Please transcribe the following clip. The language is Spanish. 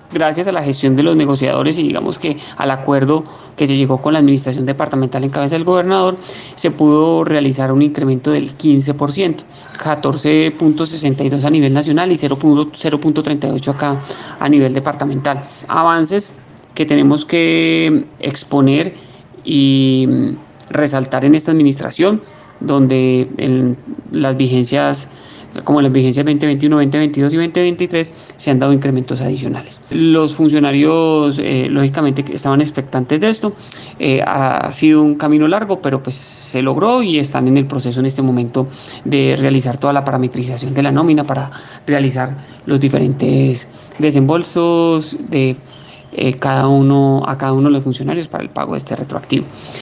Gracias a la gestión de los negociadores y digamos que al acuerdo que se llegó con la administración departamental en cabeza del gobernador, se pudo realizar un incremento del 15%, 14,62 a nivel nacional y 0,38 acá a nivel departamental. Avances que tenemos que exponer y resaltar en esta administración, donde las vigencias como en las vigencias 2021, 2022 y 2023, se han dado incrementos adicionales. Los funcionarios, lógicamente, estaban expectantes de esto. Ha sido un camino largo, pero pues se logró y están en el proceso en este momento de realizar toda la parametrización de la nómina para realizar los diferentes desembolsos de cada uno de los funcionarios para el pago de este retroactivo.